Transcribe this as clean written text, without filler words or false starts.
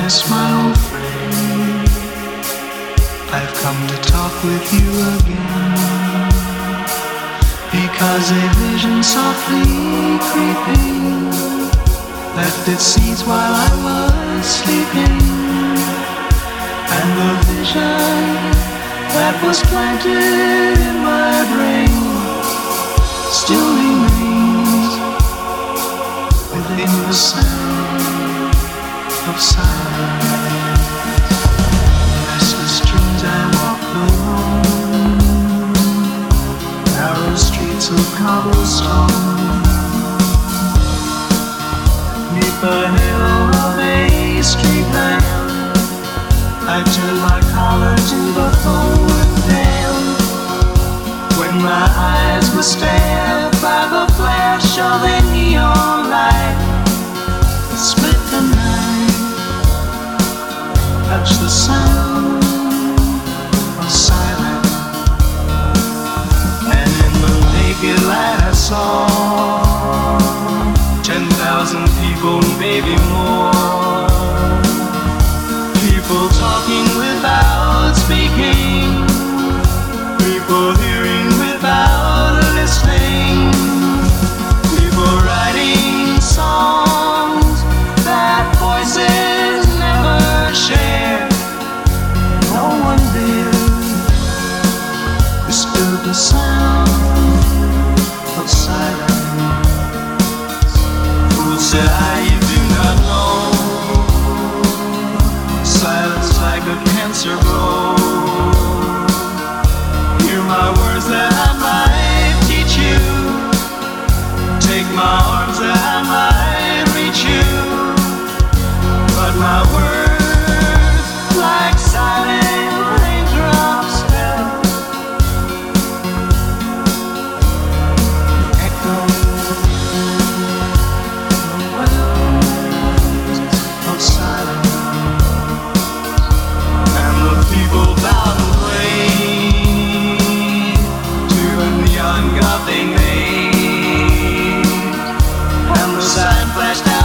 Yes, my old friend, I've come to talk with you again, because a vision softly creeping left its seeds while I was sleeping, and the vision that was planted in my brain still remains within the sound of silence. Restless dreams I walk alone, narrow streets of cobblestone, neath the halo of a street lamp. I turned my collar to the forward damp, when my eyes were stabbed by the flash of a neon light. Split the night, touch the sound of silence, and in the naked light I saw 10,000 people, maybe more. People talking without speaking, people hearing without listening, people writing songs that voices never share. No one there disturbed the sound of silence. Who said you do not know? Silence like a cancer grows. Hear my words that I might teach you. Take my arms that I might reach you. But my words, like silent raindrops, fell, echo the wells of silence. And the people bowed and prayed to the neon god they made, and the sign flashed out.